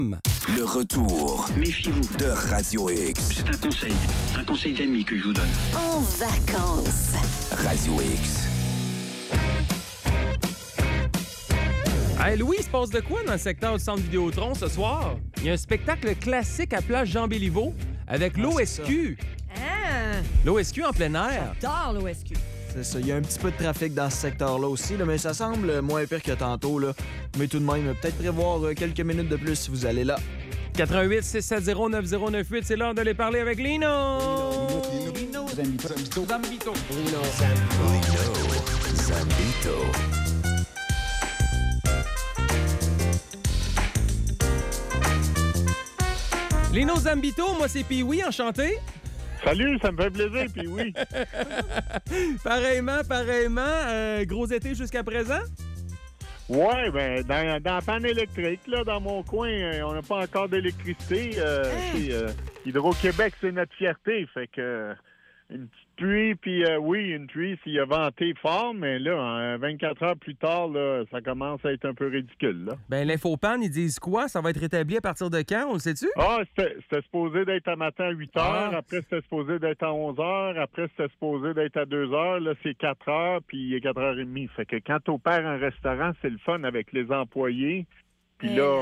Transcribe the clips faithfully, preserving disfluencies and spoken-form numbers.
Le retour Méfiez-vous de Radio X. C'est un conseil, un conseil d'ami que je vous donne. En vacances. Radio X. Hey Louis, il se passe de quoi dans le secteur du Centre Vidéotron ce soir? Il y a un spectacle classique à Place Jean-Béliveau avec Ah, l'O S Q. Ah! L'O S Q en plein air. J'adore l'O S Q. C'est ça. Il y a un petit peu de trafic dans ce secteur-là aussi, là, mais ça semble moins pire que tantôt. Là. Mais tout de même, peut-être prévoir euh, quelques minutes de plus si vous allez là. quatre-vingt-huit six cent soixante neuf zéro neuf huit, c'est l'heure de les parler avec Lino. Lino. Zambito. Lino Zambito. Lino Zambito, moi c'est Pee-Wee, enchanté. Salut, ça me fait plaisir, puis oui. pareillement, pareillement. Euh, gros été jusqu'à présent? Ouais, ben dans, dans la panne électrique, là, dans mon coin, euh, on n'a pas encore d'électricité. Euh, c'est, euh, Hydro-Québec, c'est notre fierté. Fait que euh, une petite pluie, puis euh, oui, une pluie s'il a venté fort, mais là, hein, vingt-quatre heures plus tard, là, ça commence à être un peu ridicule. Là. Ben l'Infopan, ils disent quoi? Ça va être rétabli à partir de quand? On le sait-tu? Ah, c'était, c'était supposé d'être à matin à huit heures, Ah. après c'était supposé d'être à onze heures, après c'était supposé d'être à deux heures, là c'est quatre heures, puis il est quatre heures trente. Fait que quand t'opères un restaurant, c'est le fun avec les employés. Puis là,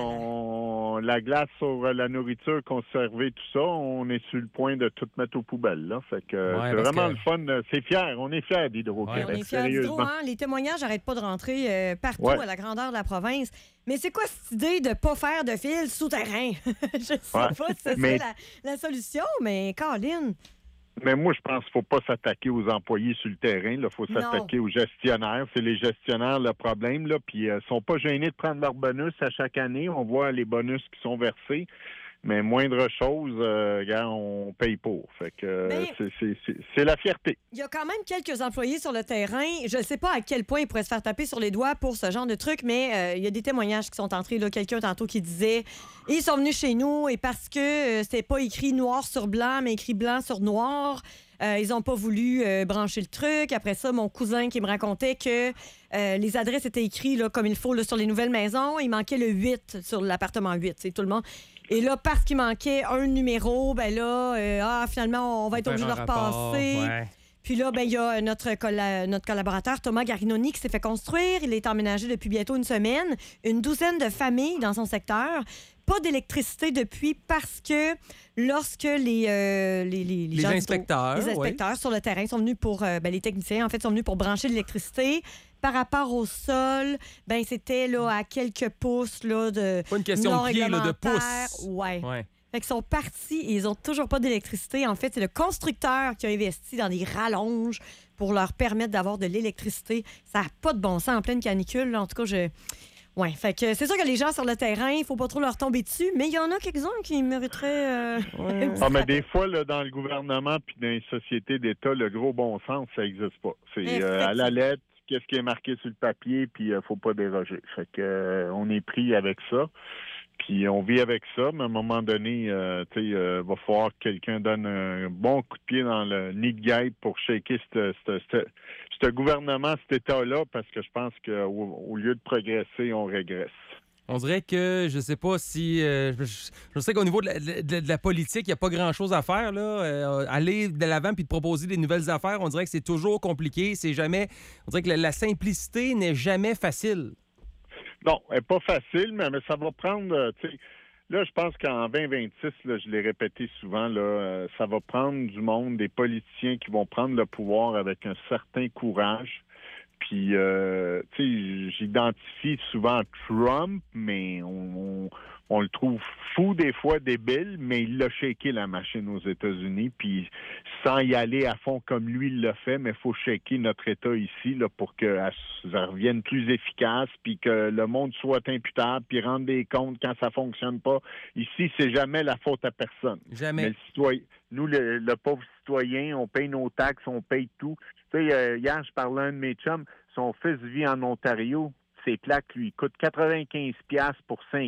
on, la glace sur la nourriture conservée, tout ça, on est sur le point de tout mettre aux poubelles. Là. Fait que Ouais, c'est parce vraiment que- le fun. C'est fier. On est fiers Ouais, d'Hydro-Québec. On est fiers d'Hydro, sérieusement. hein? Les témoignages n'arrêtent pas de rentrer euh, partout Ouais. à la grandeur de la province. Mais c'est quoi cette idée de ne pas faire de fil souterrain? Je sais Ouais. pas si c'est Mais- la, la solution, mais Caroline. Mais moi, je pense qu'il ne faut pas s'attaquer aux employés sur le terrain. Il faut Non. s'attaquer aux gestionnaires. C'est les gestionnaires le problème. Là. Puis, ils euh, sont pas gênés de prendre leur bonus à chaque année. On voit les bonus qui sont versés. Mais moindre chose, euh, regarde, on paye pour. Fait que euh, Ben- c'est, c'est, c'est, c'est la fierté. Il y a quand même quelques employés sur le terrain. Je ne sais pas à quel point ils pourraient se faire taper sur les doigts pour ce genre de truc, mais euh, il y a des témoignages qui sont entrés. Là, quelqu'un tantôt qui disait ils sont venus chez nous et parce que euh, c'était pas écrit noir sur blanc, mais écrit blanc sur noir, euh, ils ont pas voulu euh, brancher le truc. Après ça, mon cousin qui me racontait que euh, les adresses étaient écrites là, comme il faut là, sur les nouvelles maisons. Il manquait le huit sur l'appartement huit. C'est tout le monde. Et là, parce qu'il manquait un numéro, ben là, euh, ah, finalement, on va être Faire obligé de un le rapport, repasser. ouais. Puis là, ben il y a notre, colla- notre collaborateur Thomas Garinoni qui s'est fait construire. Il est emménagé depuis bientôt une semaine. Une douzaine de familles dans son secteur. Pas d'électricité depuis parce que lorsque les, euh, les, les, Les gens du- inspecteurs, les inspecteurs sur le terrain sont venus pour... euh, ben, les techniciens, en fait, sont venus pour brancher l'électricité. Par rapport au sol, ben c'était là à quelques pouces là, de Pas une question non de pied, là, de réglementaire. pouces. Ouais. Ouais. Fait qu'ils sont partis et ils ont toujours pas d'électricité. En fait, c'est le constructeur qui a investi dans des rallonges pour leur permettre d'avoir de l'électricité. Ça n'a pas de bon sens en pleine canicule. là. En tout cas, je... Ouais, fait que c'est sûr que les gens sur le terrain, il faut pas trop leur tomber dessus, mais il y en a quelques-uns qui mériteraient... euh, un petit Ah, mais rappel. des fois, là, dans le gouvernement puis dans les sociétés d'État, le gros bon sens, ça n'existe pas. C'est euh, à la lettre, qu'est-ce qui est marqué sur le papier, puis euh, faut pas déroger. Fait que euh, on est pris avec ça. Puis on vit avec ça, mais à un moment donné, euh, tu sais, euh, va falloir que quelqu'un donne un bon coup de pied dans le nid de guêpe pour shaker ce- ce- ce- ce gouvernement, cet État-là, parce que je pense qu'au au lieu de progresser, on régresse. On dirait que, je sais pas si... euh, je, je sais qu'au niveau de la, de- de la politique, il n'y a pas grand-chose à faire. Là. Euh, aller de l'avant puis de proposer des nouvelles affaires, on dirait que c'est toujours compliqué. C'est jamais... On dirait que la, la simplicité n'est jamais facile. Non, elle n'est pas facile, mais, mais ça va prendre, euh, tu sais, là, je pense qu'en vingt vingt-six, là, je l'ai répété souvent, là, euh, ça va prendre du monde, des politiciens qui vont prendre le pouvoir avec un certain courage. Puis, euh, tu sais, j'identifie souvent Trump, mais on, on, on le trouve fou des fois, débile, mais il l'a shaké la machine aux États-Unis, puis sans y aller à fond comme lui il l'a fait, mais il faut shaker notre État ici là, pour que ça revienne plus efficace, puis que le monde soit imputable, puis rendre des comptes quand ça fonctionne pas. Ici, c'est jamais la faute à personne. Jamais. Mais le citoyen, nous, le, le pauvre citoyen, on paye nos taxes, on paye tout. Tu sais, euh, hier, je parlais à un de mes chums, son fils vit en Ontario. Ses plaques lui coûtent quatre-vingt-quinze piastres pour cinq ans.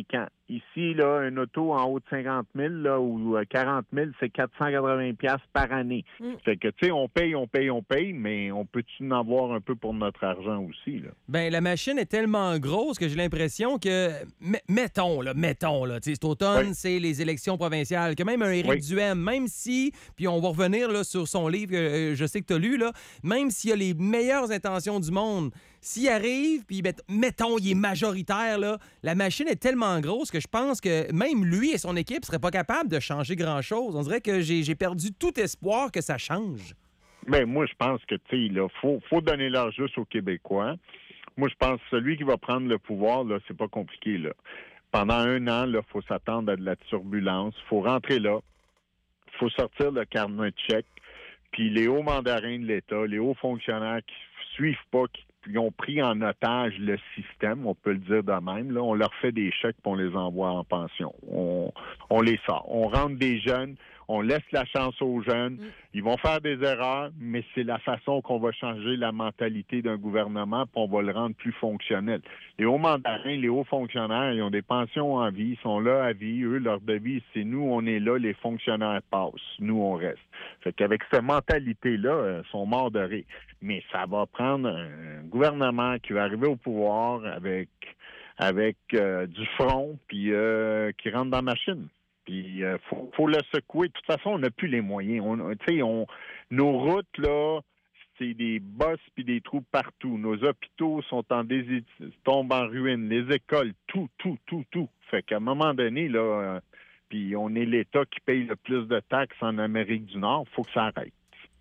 Ici, là, une auto en haut de cinquante mille là, ou quarante mille, c'est quatre cent quatre-vingts dollars par année. Mm. Fait que, tu sais, on paye, on paye, on paye, mais on peut-tu en avoir un peu pour notre argent aussi, là? Bien, la machine est tellement grosse que j'ai l'impression que, m- mettons, là, mettons, là, tu sais, cet automne, oui. c'est les élections provinciales, que même un Éric oui. Duhem, même si, puis on va revenir là, sur son livre, euh, je sais que tu as lu, là, même s'il y a les meilleures intentions du monde, s'il arrive, puis mettons, il est majoritaire, là, la machine est tellement grosse que je pense que même lui et son équipe ne seraient pas capables de changer grand-chose. On dirait que j'ai, j'ai perdu tout espoir que ça change. Bien, moi, je pense que, tu sais, il faut, faut donner leur juste aux Québécois. Moi, je pense que celui qui va prendre le pouvoir, là, c'est pas compliqué, là. Pendant un an, il faut s'attendre à de la turbulence. Il faut rentrer là. Il faut sortir le carnet de chèques. Puis les hauts mandarins de l'État, les hauts fonctionnaires qui suivent pas, qui ils ont pris en otage le système, on peut le dire de même. Là, on leur fait des chèques et on les envoie en pension. On, on les sort. On rentre des jeunes, on laisse la chance aux jeunes. Ils vont faire des erreurs, mais c'est la façon qu'on va changer la mentalité d'un gouvernement puis on va le rendre plus fonctionnel. Les hauts mandarins, les hauts fonctionnaires, ils ont des pensions en vie, ils sont là à vie. Eux, leur devise, c'est nous, on est là, les fonctionnaires passent. Nous, on reste. Fait qu'avec cette mentalité-là, ils sont morts de rire. Mais ça va prendre un gouvernement qui va arriver au pouvoir avec avec euh, du front, puis euh, qui rentre dans la machine. Puis il euh, faut, faut le secouer. De toute façon, on n'a plus les moyens. On, tu sais, on, nos routes, là, c'est des bosses puis des trous partout. Nos hôpitaux sont en désé... tombent en ruine. Les écoles, tout, tout, tout, tout. Fait qu'à un moment donné, là, euh, puis on est l'État qui paye le plus de taxes en Amérique du Nord. Il faut que ça arrête.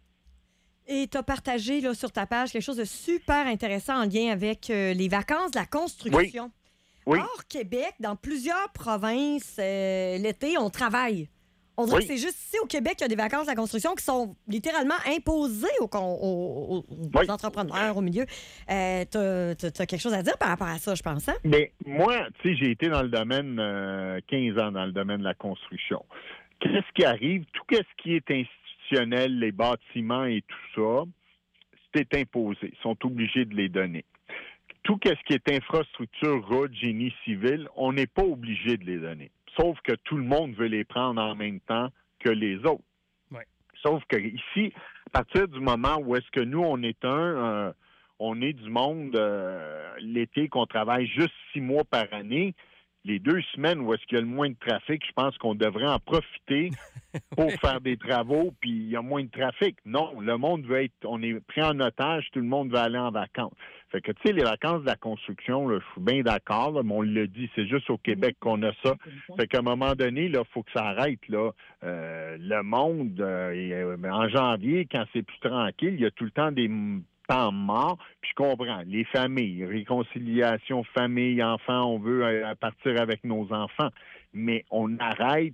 Et tu as partagé là, sur ta page quelque chose de super intéressant en lien avec euh, les vacances de la construction. Oui. Oui. Hors Québec, dans plusieurs provinces, euh, l'été, on travaille. On dirait oui. que c'est juste ici au Québec qu'il y a des vacances de la construction qui sont littéralement imposées aux, aux, aux oui. entrepreneurs au milieu. Euh, tu as quelque chose à dire par rapport à ça, je pense. Hein? Bien, moi, tu sais, j'ai été dans le domaine, euh, quinze ans dans le domaine de la construction. Qu'est-ce qui arrive? Tout ce qui est institutionnel, les bâtiments et tout ça, c'est imposé. Ils sont obligés de les donner. Tout ce qui est infrastructure, route, génie civil, on n'est pas obligé de les donner. Sauf que tout le monde veut les prendre en même temps que les autres. Ouais. Sauf que ici, à partir du moment où est-ce que nous, on est un, euh, on est du monde euh, l'été qu'on travaille juste six mois par année, les deux semaines où est-ce qu'il y a le moins de trafic, je pense qu'on devrait en profiter pour ouais. faire des travaux, puis il y a moins de trafic. Non, le monde veut être, on est pris en otage, tout le monde veut aller en vacances. Fait que, tu sais, les vacances de la construction, là, je suis bien d'accord, là, mais on le dit, c'est juste au Québec qu'on a ça. Fait qu'à un moment donné, il faut que ça arrête, là. Euh, le monde, euh, et, euh, en janvier, quand c'est plus tranquille, il y a tout le temps des temps morts, puis je comprends. Les familles, réconciliation, famille, enfants, on veut euh, partir avec nos enfants, mais on arrête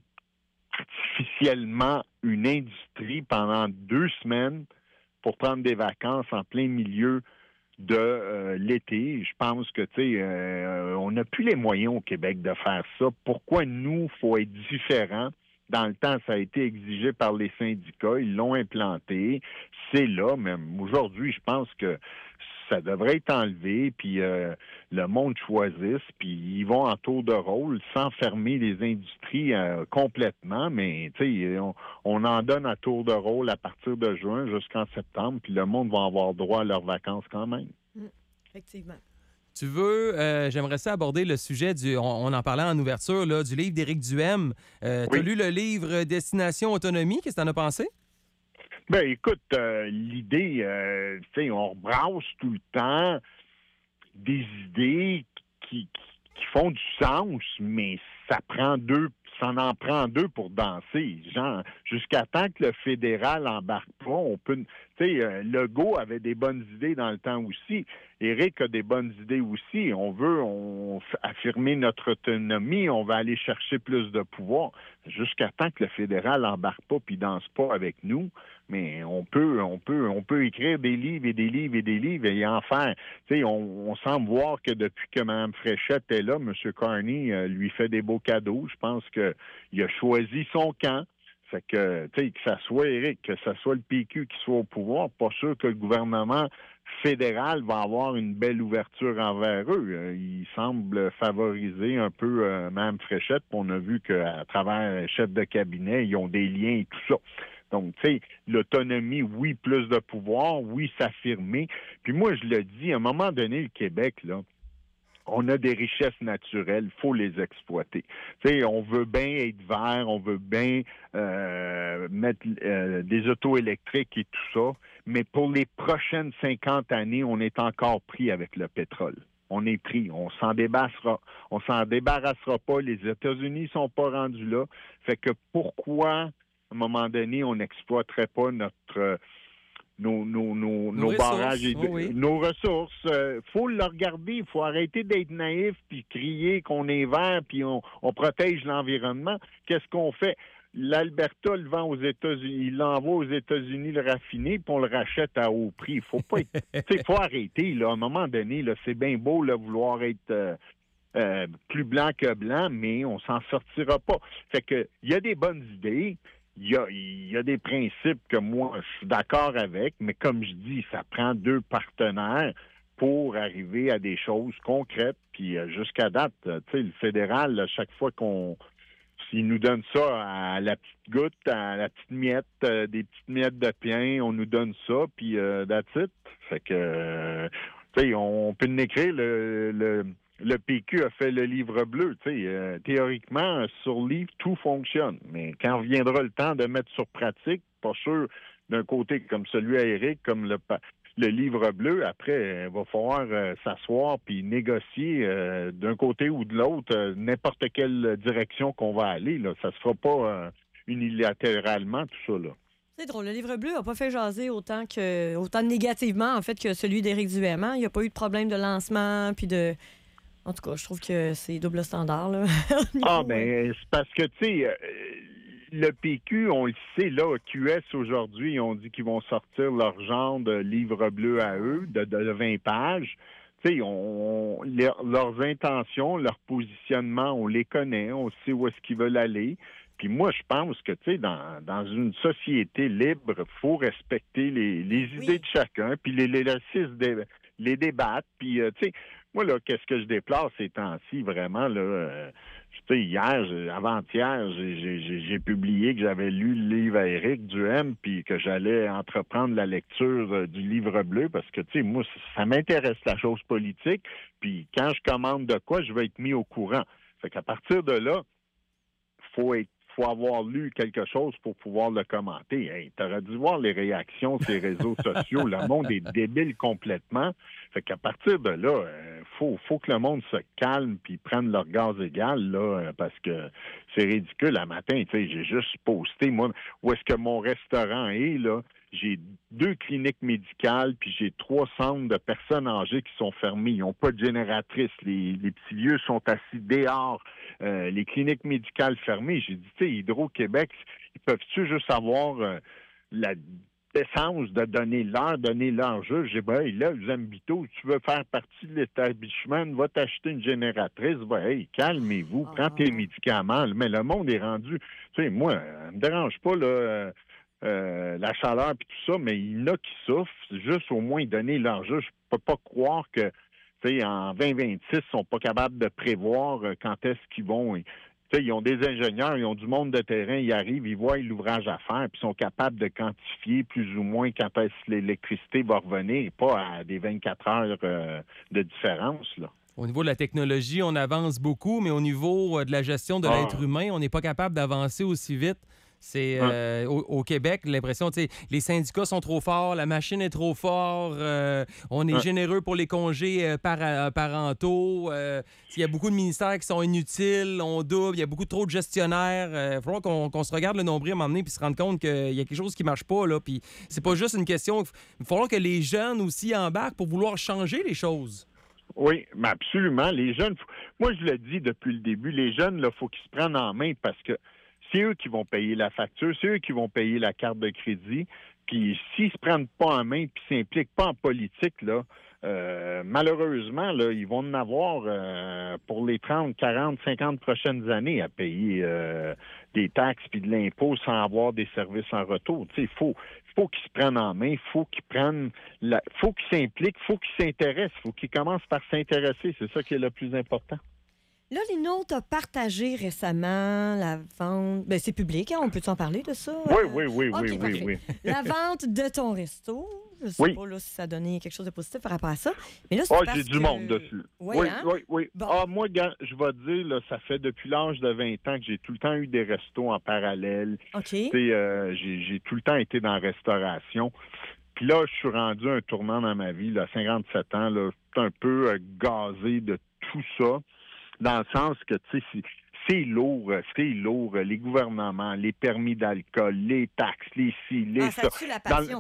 artificiellement une industrie pendant deux semaines pour prendre des vacances en plein milieu de euh, l'été. Je pense que, tu sais, euh, on n'a plus les moyens au Québec de faire ça. Pourquoi nous, il faut être différent? Dans le temps, ça a été exigé par les syndicats. Ils l'ont implanté. C'est là, même aujourd'hui, je pense que ça devrait être enlevé, puis euh, le monde choisisse, puis ils vont en tour de rôle sans fermer les industries euh, complètement, mais tu sais, on, on en donne à tour de rôle à partir de juin jusqu'en septembre, puis le monde va avoir droit à leurs vacances quand même. Mmh, effectivement. Tu veux, euh, j'aimerais ça aborder le sujet du, on, on en parlait en ouverture, là, du livre d'Éric Duhem. Euh, oui. Tu as lu le livre Destination Autonomie, qu'est-ce que tu en as pensé? Ben écoute, euh, l'idée, euh, tu sais, on rebrasse tout le temps des idées qui, qui, qui font du sens, mais ça prend deux, ça en prend deux pour danser. Genre, jusqu'à temps que le fédéral embarque pas, on peut, tu sais, euh, Legault avait des bonnes idées dans le temps aussi. Éric a des bonnes idées aussi. On veut on, affirmer notre autonomie, on va aller chercher plus de pouvoir. Jusqu'à temps que le fédéral embarque pas puis danse pas avec nous, mais on peut, on peut, on peut écrire des livres et des livres et des livres et en faire. Tu sais, on, on semble voir que depuis que Mme Fréchette est là, M. Carney euh, lui fait des beaux cadeaux. Je pense que il a choisi son camp. Fait que, tu sais, que ça soit Éric, que ça soit le P Q qui soit au pouvoir, pas sûr que le gouvernement fédéral va avoir une belle ouverture envers eux. Euh, il semble favoriser un peu euh, Mme Fréchette. On a vu qu'à travers les chefs de cabinet, ils ont des liens et tout ça. Donc, tu sais, l'autonomie, oui, plus de pouvoir, oui, s'affirmer. Puis moi, je le dis, à un moment donné, le Québec, là, on a des richesses naturelles, il faut les exploiter. Tu sais, on veut bien être vert, on veut bien euh, mettre euh, des autos électriques et tout ça, mais pour les prochaines cinquante années, on est encore pris avec le pétrole. On est pris, on s'en débarrassera, on s'en débarrassera pas. Les États-Unis sont pas rendus là. Fait que pourquoi, à un moment donné, on n'exploiterait pas notre euh, Nos, nos, nos, Nos nos ressources, barrages, et, oh oui. nos ressources. Il euh, faut le regarder, il faut arrêter d'être naïf puis crier qu'on est vert puis on, on protège l'environnement. Qu'est-ce qu'on fait? L'Alberta le vend aux États-Unis, il l'envoie aux États-Unis le raffiner puis on le rachète à haut prix. Il faut pas être, il faut arrêter là. À un moment donné, là, c'est bien beau là, vouloir être euh, euh, plus blanc que blanc, mais on s'en sortira pas. Fait que il y a des bonnes idées. Il y, a, il y a des principes que moi, je suis d'accord avec, mais comme je dis, ça prend deux partenaires pour arriver à des choses concrètes. Puis euh, jusqu'à date, euh, tu sais, le fédéral, à chaque fois qu'on s'il nous donne ça à la petite goutte, à la petite miette, euh, des petites miettes de pain, on nous donne ça, puis euh, that's it. Fait que, euh, tu sais, on peut nous écrire le... le Le P Q a fait le livre bleu. Tu sais, euh, théoriquement, sur livre, tout fonctionne. Mais quand viendra le temps de mettre sur pratique, pas sûr, d'un côté comme celui à Éric, comme le, le livre bleu, après, il va falloir euh, s'asseoir puis négocier euh, d'un côté ou de l'autre euh, n'importe quelle direction qu'on va aller. Là. Ça se fera pas euh, unilatéralement, tout ça, là. C'est drôle, le livre bleu n'a pas fait jaser autant que autant négativement, en fait, que celui d'Éric Duhem. Il n'y a pas eu de problème de lancement, puis de... En tout cas, je trouve que c'est double standard, là. Ah, ben, c'est parce que, tu sais, euh, le P Q, on le sait, là, Q S aujourd'hui, ils ont dit qu'ils vont sortir leur genre de livre bleu à eux, de, de vingt pages. Tu sais, on, leur, leurs intentions, leur positionnement, on les connaît, on sait où est-ce qu'ils veulent aller. Puis moi, je pense que, tu sais, dans, dans une société libre, il faut respecter les, les Oui. idées de chacun, puis les, les, les, les, les débattre. Puis, euh, tu sais, moi, là, qu'est-ce que je déplore ces temps-ci, vraiment, là, euh, tu sais, hier, j'ai- avant-hier, j'ai, j'ai, j'ai- j'ai publié que j'avais lu le livre à Éric Duhem, puis que j'allais entreprendre la lecture euh, du livre bleu, parce que, tu sais, moi, ça m'intéresse, la chose politique, puis quand je commande de quoi, je vais être mis au courant. Fait qu'à partir de là, faut être faut avoir lu quelque chose pour pouvoir le commenter. Hey, t'aurais dû voir les réactions sur les réseaux sociaux. Le monde est débile complètement. Fait qu'à partir de là, euh, faut, faut que le monde se calme puis prenne leur gaz égal, là, euh, parce que c'est ridicule. Un matin, tu sais, j'ai juste posté, moi, où est-ce que mon restaurant est, là. J'ai deux cliniques médicales, puis j'ai trois centres de personnes âgées qui sont fermés. Ils n'ont pas de génératrice. Les, les petits vieux sont assis dehors. Euh, les cliniques médicales fermées. J'ai dit, tu sais, Hydro-Québec, ils peuvent-tu juste avoir euh, la décence de donner l'heure, donner l'heure juste? J'ai dit, ben, hey, là, Zambito, tu veux faire partie de l'établissement, va t'acheter une génératrice, va, hey, calmez-vous, Ah. prends tes médicaments. Mais le monde est rendu, tu sais, moi, ça me dérange pas, là, euh, euh, la chaleur puis tout ça, mais il y en a qui souffrent. Juste au moins donner leur jeu. Je peux pas croire que, tu sais, en vingt vingt-six, ils sont pas capables de prévoir euh, quand est-ce qu'ils vont. Tu sais, ils ont des ingénieurs, ils ont du monde de terrain, ils arrivent, ils voient l'ouvrage à faire, puis ils sont capables de quantifier plus ou moins quand est-ce que l'électricité va revenir, et pas à des vingt-quatre heures euh, de différence, là. Au niveau de la technologie, on avance beaucoup, mais au niveau euh, de la gestion de Ah. l'être humain, on n'est pas capable d'avancer aussi vite. C'est euh, au, au Québec, l'impression, tu sais, les syndicats sont trop forts, la machine est trop forte, euh, on est Ouais. généreux pour les congés euh, para- parentaux, euh, il y a beaucoup de ministères qui sont inutiles, on double, il y a beaucoup trop de gestionnaires. Il va falloir qu'on qu'on se regarde le nombril à un moment donné puis se rendre compte qu'il y a quelque chose qui marche pas, là. Puis c'est pas juste une question. Il va falloir que les jeunes aussi embarquent pour vouloir changer les choses. Oui, mais absolument. Les jeunes, faut- moi je le dis depuis le début, les jeunes, il faut qu'ils se prennent en main parce que c'est eux qui vont payer la facture, c'est eux qui vont payer la carte de crédit. Puis s'ils se prennent pas en main puis s'impliquent pas en politique, là, euh, malheureusement, là, ils vont en avoir euh, pour les trente, quarante, cinquante prochaines années à payer euh, des taxes puis de l'impôt sans avoir des services en retour. Tu sais, il faut, faut qu'ils se prennent en main, il faut qu'ils prennent, la, faut qu'ils s'impliquent, il faut qu'ils s'intéressent, il faut qu'ils commencent par s'intéresser. C'est ça qui est le plus important. Là, Lino, t'as partagé récemment la vente... Ben, c'est public, hein? On peut en parler de ça? Oui, oui, oui, OK, oui, parfait. oui, oui. La vente de ton resto. Je sais Oui. pas là, si ça a donné quelque chose de positif par rapport à ça. Mais là, c'est Ah, parce j'ai du que- monde dessus. Oui, oui, hein? oui, oui. Bon. Ah, moi, gars, je vais te dire, là, ça fait depuis l'âge de vingt ans que j'ai tout le temps eu des restos en parallèle. OK. Tu sais, euh, j'ai, j'ai tout le temps été dans la restauration. Puis là, je suis rendu à un tournant dans ma vie, là, à cinquante-sept ans, là, je suis un peu euh, gazé de tout ça, dans le sens que, tu sais, c'est, c'est lourd, c'est lourd, les gouvernements, les permis d'alcool, les taxes, les ci, les Ah, ça. ça tue la Dans le- passion.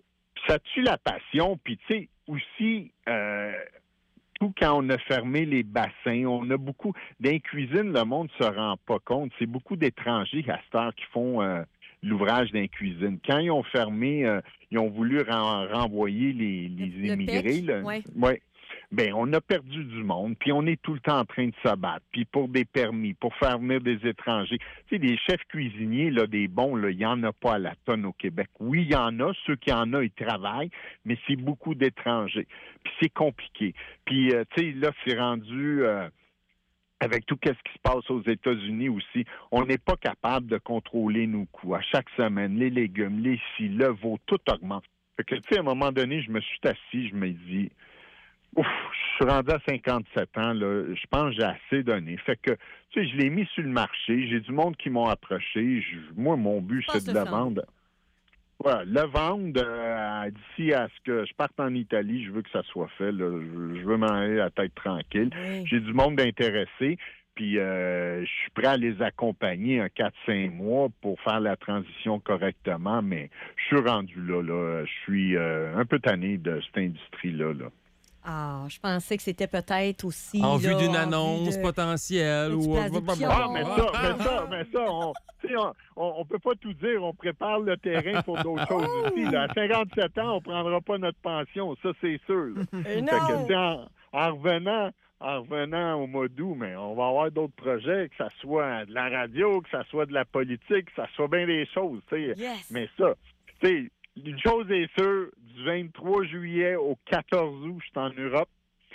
Ça tue la passion, puis tu sais, aussi, euh, tout quand on a fermé les bassins, on a beaucoup... Dans les cuisines, le monde ne se rend pas compte. C'est beaucoup d'étrangers à cette heure qui font euh, l'ouvrage dans les cuisines. Quand ils ont fermé, euh, ils ont voulu ren- renvoyer les, les Le- le immigrés. P E C, là. ouais. Ouais. Ben, on a perdu du monde, puis on est tout le temps en train de se battre, puis pour des permis, pour faire venir des étrangers. Tu sais, des chefs cuisiniers, là, des bons, là, il n'y en a pas à la tonne au Québec. Oui, il y en a, ceux qui en ont, ils travaillent, mais c'est beaucoup d'étrangers. Puis c'est compliqué. Puis, euh, tu sais, là, c'est rendu... euh, avec tout ce qui se passe aux États-Unis aussi, on n'est pas capable de contrôler nos coûts. À chaque semaine, les légumes, les scies, le veau, tout augmente. Fait que, tu sais, à un moment donné, je me suis assis, je me dis... Ouf, je suis rendu à cinquante-sept ans, là. Je pense que j'ai assez donné. Fait que, tu sais, je l'ai mis sur le marché. J'ai du monde qui m'ont approché. Je- moi, mon but, Passe c'est de le le flambeau. vendre. Voilà, le vendre euh, d'ici à ce que je parte en Italie. Je veux que ça soit fait, là. Je, je veux m'en aller la tête tranquille. Oui. J'ai du monde intéressé. Puis, euh, je suis prêt à les accompagner un quatre cinq mois pour faire la transition correctement. Mais je suis rendu là, là. Je suis euh, un peu tanné de cette industrie-là, là. Ah, je pensais que c'était peut-être aussi. En vue là, d'une en vue annonce de- potentielle. Du ou... place des pions. Ah, mais ça, Ah, mais ça, mais ça, on, tu sais, on, on, on peut pas tout dire. On prépare le terrain pour d'autres choses aussi. Là. À cinquante-sept ans, on prendra pas notre pension. Ça, c'est sûr. là. Euh, Fait non. que, tu sais, en, en revenant, en revenant au mois d'août, mais on va avoir d'autres projets, que ça soit de la radio, que ça soit de la politique, que ça soit bien des choses. tu sais. Yes. Mais ça, tu sais, une chose est sûre, du vingt-trois juillet au quatorze août, je suis en Europe,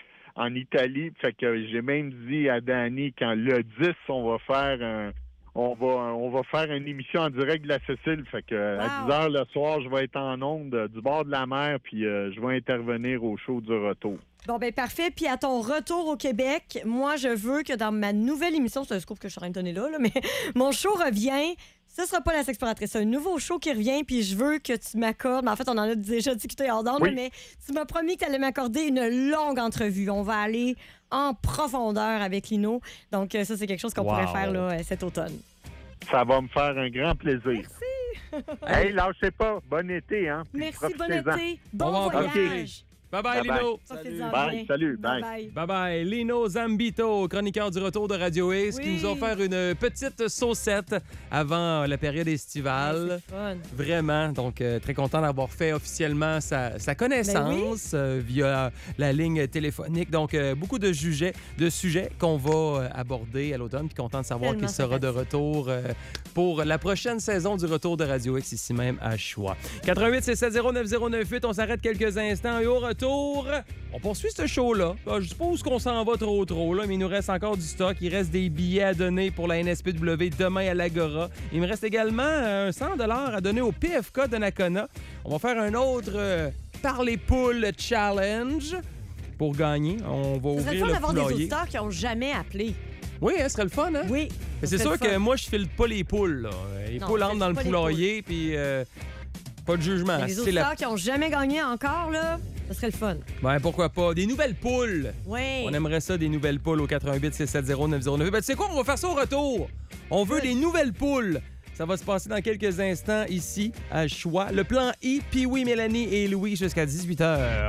en Italie. Fait que j'ai même dit à Danny, quand le dix, on va faire un, on va, on va faire une émission en direct de la Cécile. Fait que à Wow. dix heures le soir, je vais être en onde euh, du bord de la mer, puis euh, je vais intervenir au show du retour. Bon, ben parfait. Puis à ton retour au Québec, moi, je veux que dans ma nouvelle émission, c'est un scoop que je suis en train de donner là, là, mais mon show revient. Ce sera pas la Sexploratrice, c'est un nouveau show qui revient, puis je veux que tu m'accordes. Mais en fait, on en a déjà discuté hors d'onde, Oui. mais tu m'as promis que tu allais m'accorder une longue entrevue. On va aller en profondeur avec Lino. Donc, euh, ça, c'est quelque chose qu'on Wow. pourrait faire là, euh, cet automne. Ça va me faire un grand plaisir. Merci. Hey, lâchez pas. Bon été, hein. puis Merci, bon profitez-en. été. On Bon va en voyage. profiter. Bye-bye, Bye-bye. Lino. Profitez-en Bye. bien. Salut. Bye. Bye-bye. Bye-bye. Lino Zambito, chroniqueur du retour de Radio X, qui Oui. nous a offert une petite saucette avant la période estivale. C'est fun. Vraiment. Donc, euh, très content d'avoir fait officiellement sa, sa connaissance euh, via la ligne téléphonique. Donc, euh, beaucoup de sujets, de sujets qu'on va euh, aborder à l'automne. Puis content de savoir Tellement qu'il sera de sympathique. retour euh, pour la prochaine saison du retour de Radio X, ici même à Choix. quatre-vingt-huit six sept zéro neuf zéro neuf huit, on s'arrête quelques instants et au retour, on poursuit ce show-là. Ah, je suppose qu'on s'en va trop trop, là, mais il nous reste encore du stock. Il reste des billets à donner pour la N S P W demain à l'Agora. Il me reste également un cent dollars à donner au P F K de Nakona. On va faire un autre euh, Par les poules challenge pour gagner. On va Ce serait le ouvrir fun le d'avoir des poulailler. auditeurs qui n'ont jamais appelé. Oui, hein, ce serait le fun, hein? Oui. Mais ce c'est serait sûr le que fun. moi, je file pas les poules. Là. Les Non, poules file entrent dans le pas les poulailler, puis euh, pas de jugement. Mais les C'est auditeurs la... qui n'ont jamais gagné encore, là, ce serait le fun. Ben, pourquoi pas? Des nouvelles poules. Oui. On aimerait ça, des nouvelles poules au quatre-vingt-huit six sept zéro neuf zéro neuf. Ben, tu sais quoi? On va faire ça au retour. On veut des nouvelles poules. Ça va se passer dans quelques instants ici, à Choix. Le plan I, Pee-Wee, Mélanie et Louis jusqu'à dix-huit heures.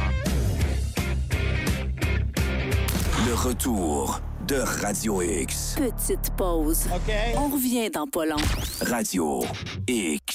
Le retour de Radio X. Petite pause. On revient dans pas long. Radio X.